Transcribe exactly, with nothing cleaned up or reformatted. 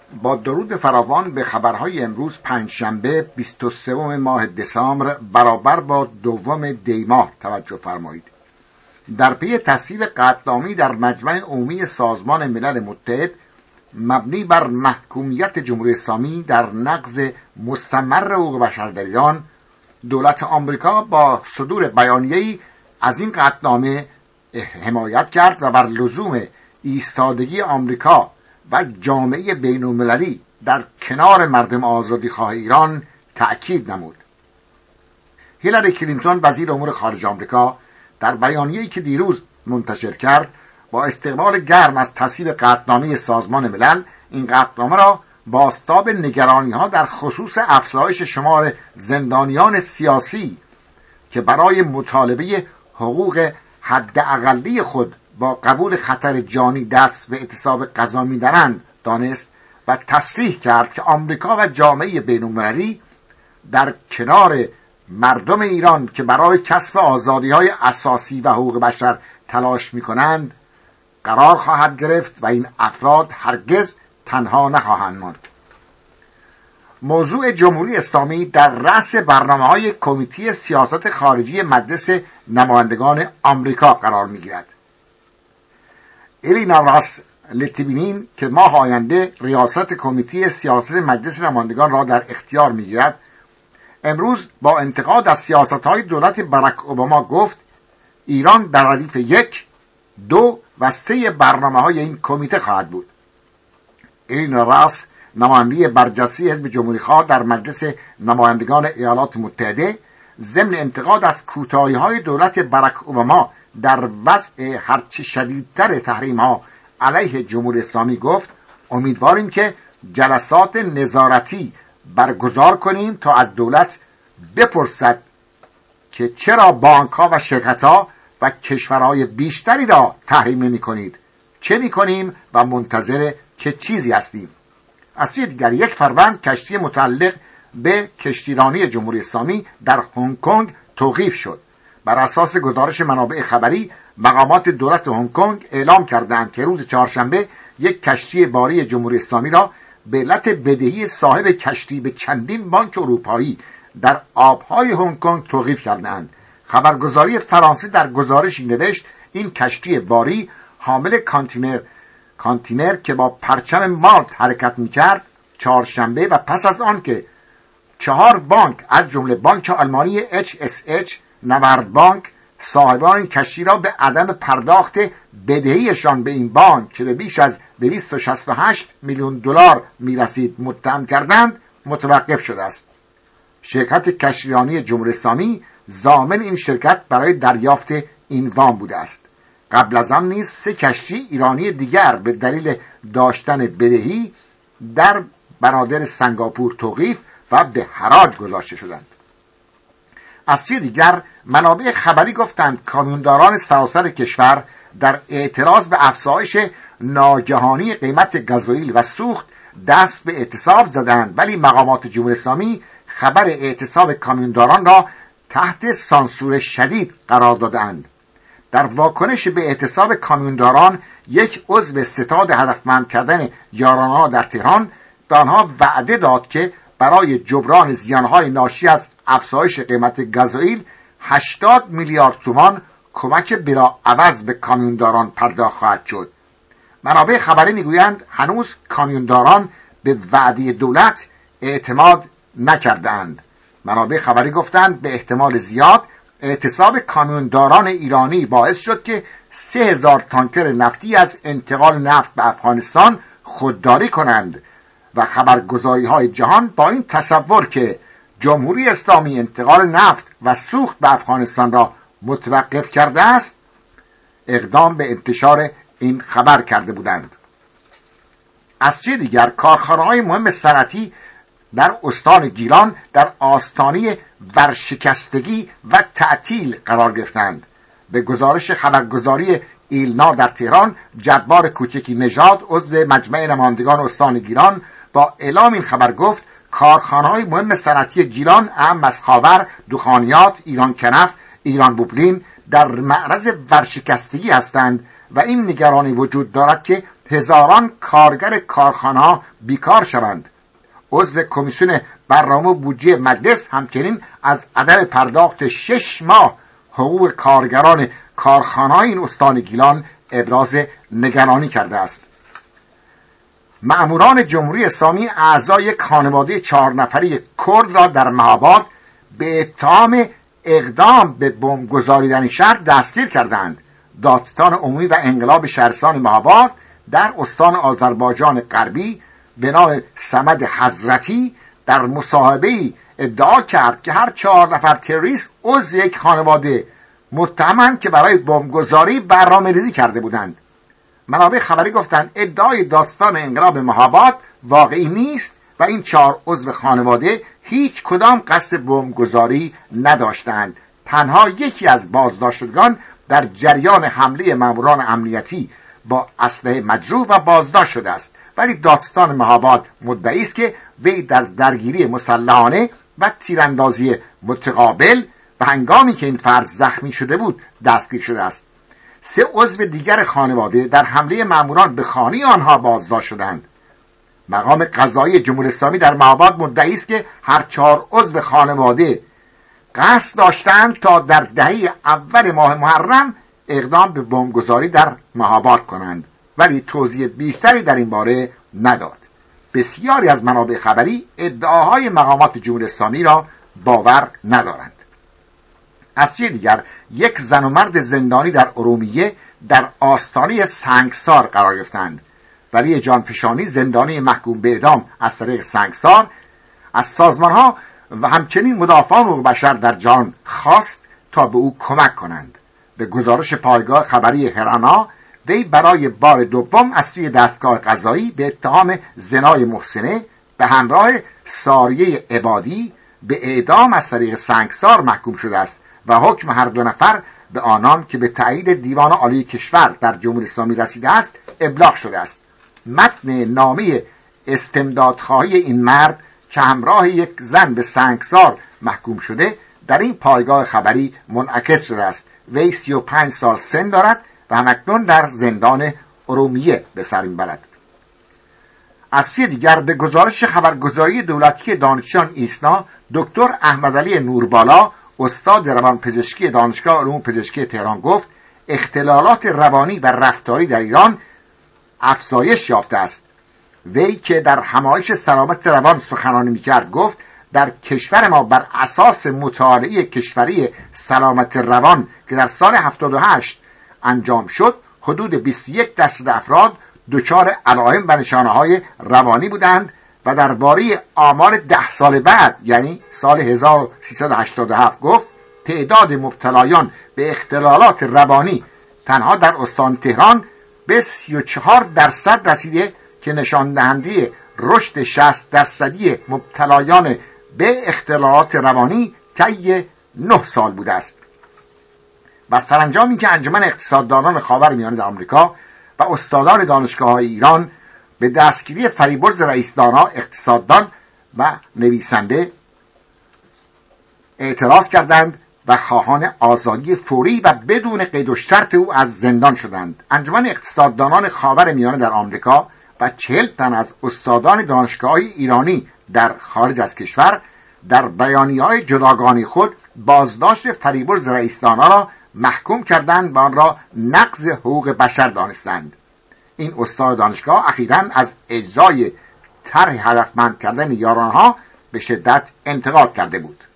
با درود فراوان به خبرهای امروز پنجشنبه بیست و سوم ماه دسامبر برابر با دوم دی ماه توجه فرمایید. در پی تصویب قطعنامه‌ای در مجمع عمومی سازمان ملل متحد مبنی بر محکومیت جمهوری اسلامی در نقض مستمر حقوق بشر در ایران، دولت آمریکا با صدور بیانیه‌ای از این قطعنامه حمایت کرد و بر لزوم ایستادگی آمریکا و جامعه بین‌المللی در کنار مردم آزادیخواه ایران تأکید نمود. هیلاری کلینتون وزیر امور خارجه آمریکا در بیانیه‌ای که دیروز منتشر کرد با استقبال گرم از تصویب قطعنامه سازمان ملل، این قطعنامه را بازتاب نگرانی‌ها در خصوص افزایش شمار زندانیان سیاسی که برای مطالبه حقوق حداقلی خود با قبول خطر جانی دست به اعتصاب غذا می‌دارند دانست و تصریح کرد که آمریکا و جامعه بین‌المللی در کنار مردم ایران که برای کسب آزادی‌های اساسی و حقوق بشر تلاش می‌کنند قرار خواهد گرفت و این افراد هرگز تنها نخواهند ماند. موضوع جمهوری اسلامی در رأس برنامه‌های کمیته سیاست خارجی مجلس نمایندگان آمریکا قرار می‌گیرد. الینا راس لتیبینین که ماه آینده ریاست کمیته سیاست مجلس نمایندگان را در اختیار می‌گیرد، امروز با انتقاد از سیاست‌های دولت باراک اوباما گفت ایران در ردیف یک، دو و سه برنامه‌های این کمیته خواهد بود. الینا راس نماینده برجسته حزب جمهوری‌خواه در مجلس نمایندگان ایالات متحده ضمن انتقاد از کوتاهی‌های دولت باراک اوباما در وضع هرچه شدیدتر تحریم‌ها علیه جمهوری اسلامی گفت امیدواریم که جلسات نظارتی برگزار کنیم تا از دولت بپرسد که چرا بانک‌ها و شرکت‌ها و کشورهای بیشتری را تحریم نمی‌کنید، چه می‌کنیم و منتظر چه چیزی هستیم. از سوی دیگر یک فروند کشتی متعلق به کشتیرانی جمهوری اسلامی در هنگ کنگ توقیف شد. بر اساس گزارش منابع خبری مقامات دولت هنگ کنگ اعلام کردند که روز چهارشنبه یک کشتی باری جمهوری اسلامی را به علت بدهی صاحب کشتی به چندین بانک اروپایی در آبهای هنگ کنگ توقیف کردند. خبرگزاری فرانسه در گزارشی نوشت این کشتی باری حامل کانتینر کانتینر که با پرچم مالت حرکت می‌کرد چهارشنبه و پس از آن که چهار بانک از جمله بانک آلمانی اچ اس اچ نورد بانک صاحبان این کشتی را به عدم پرداخت بدهیشان به این بانک که به بیش از دویست و شصت و هشت میلیون دلار میرسید متهم کردند متوقف شده است. شرکت کشتیرانی جمهوری اسلامی ضامن این شرکت برای دریافت این وام بوده است. قبل از آن نیز سه کشتی ایرانی دیگر به دلیل داشتن بدهی در بنادر سنگاپور توقیف و به حراج گذاشته شدند. از سوی دیگر منابع خبری گفتند کامیونداران سراسر کشور در اعتراض به افزایش ناگهانی قیمت گازوئیل و سوخت دست به اعتصاب زدند، ولی مقامات جمهوری اسلامی خبر اعتصاب کامیونداران را تحت سانسور شدید قرار دادند. در واکنش به اعتصاب کامیونداران یک عضو ستاد هدفمند کردن یارانه‌ها در تهران به آنها وعده داد که برای جبران زیانهای ناشی از افزایش قیمت گازوئیل هشتاد میلیارد تومان کمک بلاعوض به کامیونداران پرداخت خواهد شد. منابع خبری میگویند هنوز کامیونداران به وعده دولت اعتماد نکردند. منابع خبری گفتند به احتمال زیاد اعتصاب کامیونداران ایرانی باعث شد که سه هزار تانکر نفتی از انتقال نفت به افغانستان خودداری کنند و خبرگزاری‌های جهان با این تصور که جمهوری اسلامی انتقال نفت و سوخت به افغانستان را متوقف کرده است اقدام به انتشار این خبر کرده بودند. از سوی دیگر کارخانه‌های مهم صنعتی در استان گیلان در آستانه ورشکستگی و تعطیل قرار گرفتند. به گزارش خبرگزاری ایلنا در تهران، جبار کوچکی نژاد عضو مجمع نمایندگان استان گیلان با اعلام این خبر گفت کارخانه‌های مهم صنعتی گیلان اهم از خاور، دخانیات، ایران کنف، ایران بوبلین در معرض ورشکستگی هستند و این نگرانی وجود دارد که هزاران کارگر کارخانه‌ها بیکار شوند. عضو کمیسیون برنامه بودجه مجلس همچنین از عدم پرداخت شش ماه حقوق کارگران کارخانه‌های این استان گیلان ابراز نگرانی کرده است. مأموران جمهوری اسلامی اعضای یک خانواده چهار نفری کرد را در مهاباد به اتهام اقدام به بمبگذاری در این شهر دستگیر کردند. دادستان عمومی و انقلاب شهرستان مهاباد در استان آذربایجان غربی به نام صمد حضرتی در مصاحبه‌ای ادعا کرد که هر چهار نفر تروریست عضو یک خانواده متهمند که برای بمبگذاری برنامه‌ریزی کرده بودند. منابع خبری گفتند ادعای دادستان انقلاب مهاباد واقعی نیست و این چهار عضو خانواده هیچ کدام قصد بمبگذاری نداشتند. تنها یکی از بازداشتگان در جریان حمله ماموران امنیتی با اسلحه مجروح و بازداشت شده است، ولی دادستان مهاباد مدعی است که وی در درگیری مسلحانه و تیراندازی متقابل و هنگامی که این فرد زخمی شده بود دستگیر شده است. سه عضو دیگر خانواده در حمله ماموران به خانه آنها بازداشت شدند. مقام قضایی جمهوری اسلامی در مهاباد مدعی است که هر چهار عضو خانواده قصد داشتند تا در دهه اول ماه محرم اقدام به بمبگذاری در مهاباد کنند، ولی توضیح بیشتری در این باره نداد. بسیاری از منابع خبری ادعاهای مقامات جمهوری اسلامی را باور ندارند. از سوی دیگر یک زن و مرد زندانی در ارومیه در آستانه سنگسار قرار گرفتند. ولی جانفشانی زندانی محکوم به اعدام از طریق سنگسار از سازمانها و همچنین مدافعان حقوق بشر در جهان خواست تا به او کمک کنند. به گزارش پایگاه خبری هرانا، وی برای بار دوم از سوی دستگاه قضایی به اتهام زنای محسنه به همراه ساریه عبادی به اعدام از طریق سنگسار محکوم شده است و حکم هر دو نفر به آنان که به تایید دیوان عالی کشور در جمهوری اسلامی رسیده است ابلاغ شده است. متن نامه استمدادخواهی این مرد که همراه یک زن به سنگسار محکوم شده در این پایگاه خبری منعکس شده است. وی سی و پنج سال سن دارد و همکنون در زندان ارومیه به سر میبرد. از سوی دیگر به گزارش خبرگزاری دولتی دانشجویان ایسنا، دکتر احمدعلی نوربالا استاد روانپزشکی دانشگاه علوم پزشکی تهران گفت اختلالات روانی و رفتاری در ایران افزایش یافته است. وی که در حمایت سلامت روان سخنرانی میکرد گفت در کشور ما بر اساس مطالعه کشوری سلامت روان که در سال هفتاد و هشت انجام شد حدود بیست و یک درصد افراد دچار علائم و نشانه‌های روانی بودند و درباره آمار ده سال بعد یعنی سال هزار و سیصد و هشتاد و هفت گفت تعداد مبتلایان به اختلالات روانی تنها در استان تهران به سی و چهار درصد رسیده که نشان دهنده رشد شصت درصدی مبتلایان به اختلالات روانی طی نه سال بوده است. و سرانجام اینکه انجمن اقتصاددانان خاورمیانه در آمریکا و استادان دانشگاه‌های ایران به دستگیری فریبرز رئیس دانا اقتصاددان و نویسنده اعتراض کردند و خواهان آزادی فوری و بدون قید و شرط او از زندان شدند. انجمن اقتصاددانان خاورمیانه در آمریکا و چهل تن از استادان دانشگاه‌های ایرانی در خارج از کشور در بیانیه‌های جداگانه خود بازداشت فریبرز رئیس دانا را محکوم کردند و آن را نقض حقوق بشر دانستند. این استاد دانشگاه اخیراً از اجرای طرح هدفمند کردن یارانها به شدت انتقاد کرده بود.